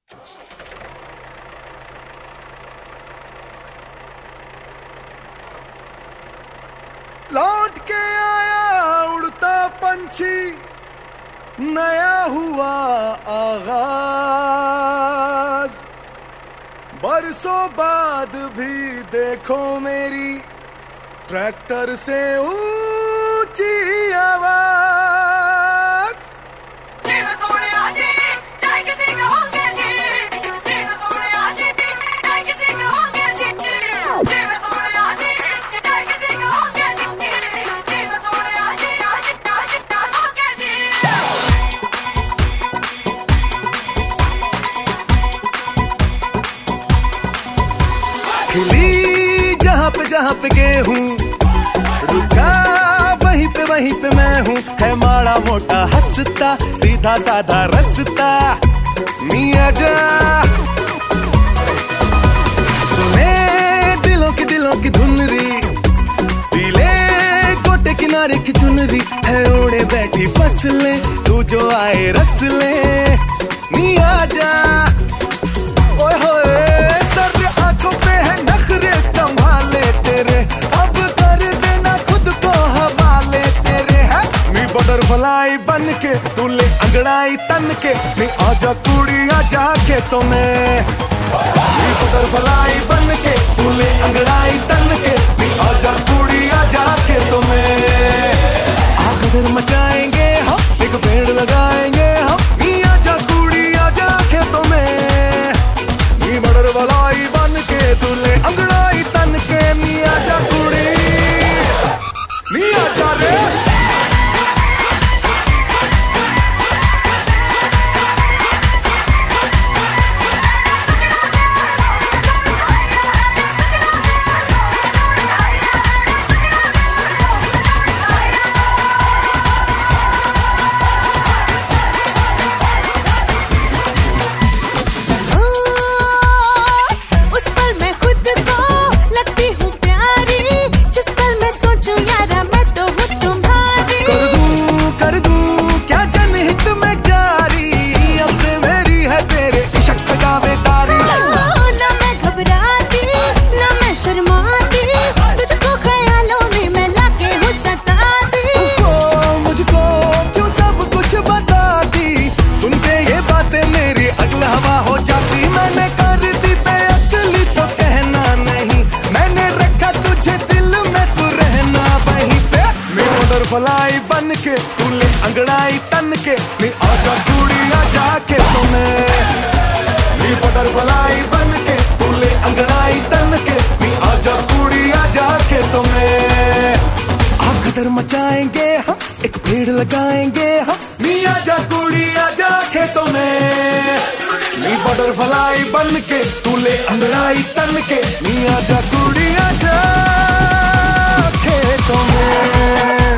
लौट के आया उड़ता पंछी, नया हुआ आगाज। बरसों बाद भी देखो मेरी ट्रैक्टर से ऊंची आवाज। खिली जहाँ पे गेहूं, रुका वहीं पे मैं हूँ। है माड़ा मोटा हंसता, सीधा साधा रास्ता। मियां जा सुने दिलों की धुनरी, पीले कोटे किनारे की चुनरी। है ओढ़े बैठी फसलें, तू जो आए रसले। मियां जा ओए होए, सर आंखों पे है नखरे संभाले तेरे। अब कर देना खुद को हवाले तेरे। है मी बटरफ्लाई बन के तू ले अंगड़ाई तन के। मी आजा कुड़ी आजा खेतों में। मी बटरफ्लाई बन के तू ले अंगड़ाई तन के। मी आजा कुड़ी आजा खेतों में। आग मचाएंगे हम, एक पेड़ लगाएंगे हम। मी आजा कुड़ी आजा खेतों में। मी बटरफ्लाई बन के तू ले अंगड़ाई तन के। मी आजा कुड़ी, मी आजा रे। बटरफ्लाई बन के तू ले अंगड़ाई तन के। मी आजा कुड़ी आजा खेतों में। मी बटरफ्लाई बन के तू ले अंगड़ाई तन के। मी आजा कुड़ी आजा खेतों में। आग मचाएंगे हम, एक पेड़ लगाएंगे हम। मी आजा कुड़ी आजा खेतों में। मी बटरफ्लाई बन के तू ले अंगड़ाई तन के। मी आजा कुड़ी आजा खेतों में।